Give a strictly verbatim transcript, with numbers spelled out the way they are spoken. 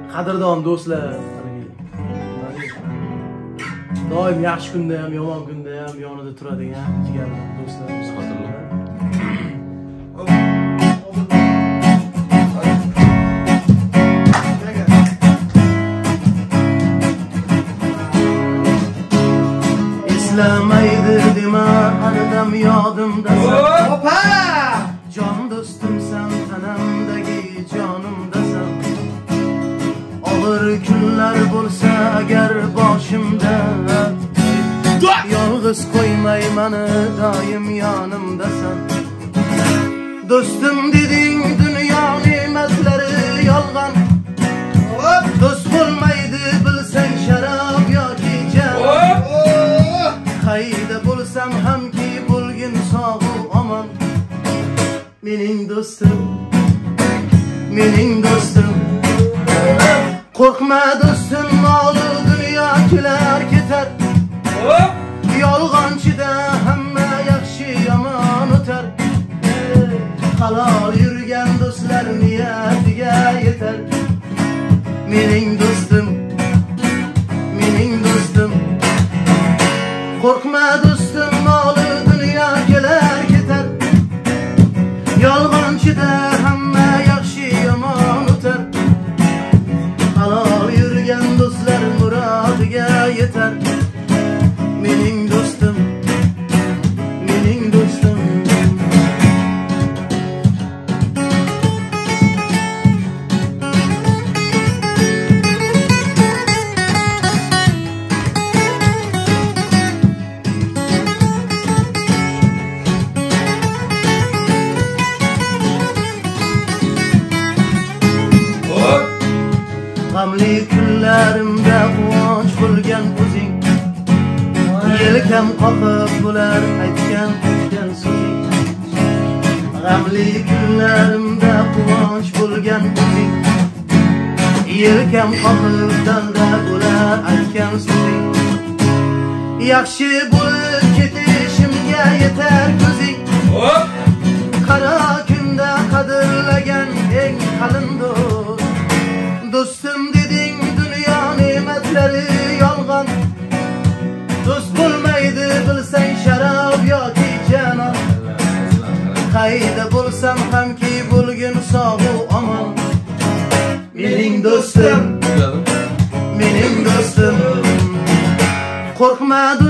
Qadrdon do'stlar, doim yaxshi kunda ham, yomon kunda ham yonida turadigan jigarlar do'stlarimiz hozirlar. Eslamaydi dema, hardam yodimdasan. Opa! Jon do'stimsan, tanamdagi jonimdasan. Og'ir kunlar bo'lsa agar boshimda, yolg'iz qo'ymay meni doim yonimdasan. Do'stim deding dunyo ne'matlari yolg'on. Do'st bo'lmaydi bilsang sharob yoki jon. Qayda bo'lsam hamki bo'lgin sog'u omon. Mening do'stim, mening do'stim. Qo'rqma do'stim, moli dunyo kelar ketar. Yolg'onchida hamma yaxshi yomon o'tar. Halol yurgan do'stlar niyatiga yetar. Mening do'stim, mening do'stim. Qo'rqma do'stim, moli dunyo kelar ketar. Yolg'onchida hamma yaxshi yomon o'tar. Halol yurgan do'stlar murodiga yetar. Mening do'stim, mening do'stim. G'amli kunlarimda quvonch bo'lgan o'zing. Yelkam qoqib bo'lar aytgan aytgan so'zing. G'amli kunlarimda quvonch bo'lgan o'zing. Yelkam qoqib dalda bo'lar aytgan so'zing. Yaxshi bo'lib ketishimga yetar ko'zing. Qaro kunda qadrlagan eng qalin do'st. Do'stim deding dunyo ne'matlari yolg'on. Do'st bo'lmaydi bilsang sharob yoki janon. Qayda bo'lsam hamki bo'lgin sog'u omon. Mening do'stim, mening do'stim. Qo'rqma